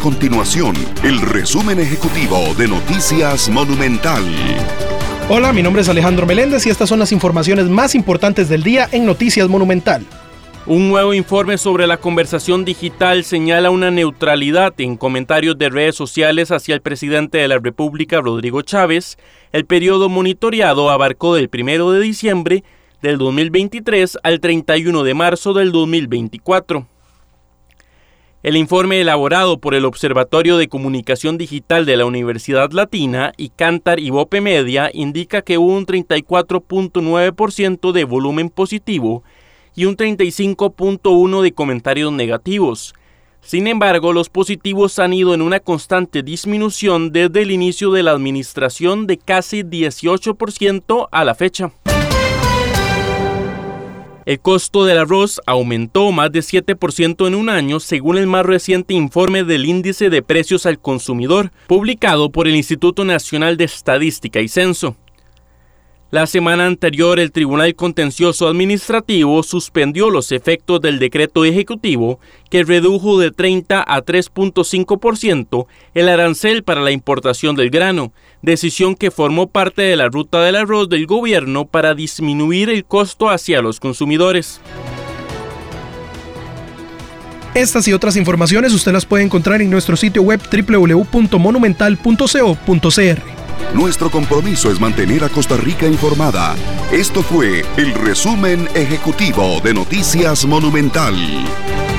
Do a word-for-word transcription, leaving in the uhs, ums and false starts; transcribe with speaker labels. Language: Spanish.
Speaker 1: continuación el resumen ejecutivo de Noticias Monumental.
Speaker 2: Hola, mi nombre es Alejandro Meléndez y estas son las informaciones más importantes del día en Noticias Monumental.
Speaker 3: Un nuevo informe sobre la conversación digital señala una neutralidad en comentarios de redes sociales hacia el presidente de la República, Rodrigo Chávez. El periodo monitoreado abarcó del primero de diciembre del dos mil veintitrés al treinta y uno de marzo del dos mil veinticuatro. El informe elaborado por el Observatorio de Comunicación Digital de la Universidad Latina y Kantar y Bope Media indica que hubo un treinta y cuatro punto nueve por ciento de volumen positivo y un treinta y cinco punto uno por ciento de comentarios negativos. Sin embargo, los positivos han ido en una constante disminución desde el inicio de la administración de casi dieciocho por ciento a la fecha. El costo del arroz aumentó más de siete por ciento en un año, según el más reciente informe del Índice de Precios al Consumidor, publicado por el Instituto Nacional de Estadística y Censo. La semana anterior, el Tribunal Contencioso Administrativo suspendió los efectos del decreto ejecutivo que redujo de treinta a tres punto cinco por ciento el arancel para la importación del grano, decisión que formó parte de la ruta del arroz del gobierno para disminuir el costo hacia los consumidores.
Speaker 2: Estas y otras informaciones usted las puede encontrar en nuestro sitio web doble u doble u doble u punto monumental punto co punto c r.
Speaker 1: Nuestro compromiso es mantener a Costa Rica informada. Esto fue el resumen ejecutivo de Noticias Monumental.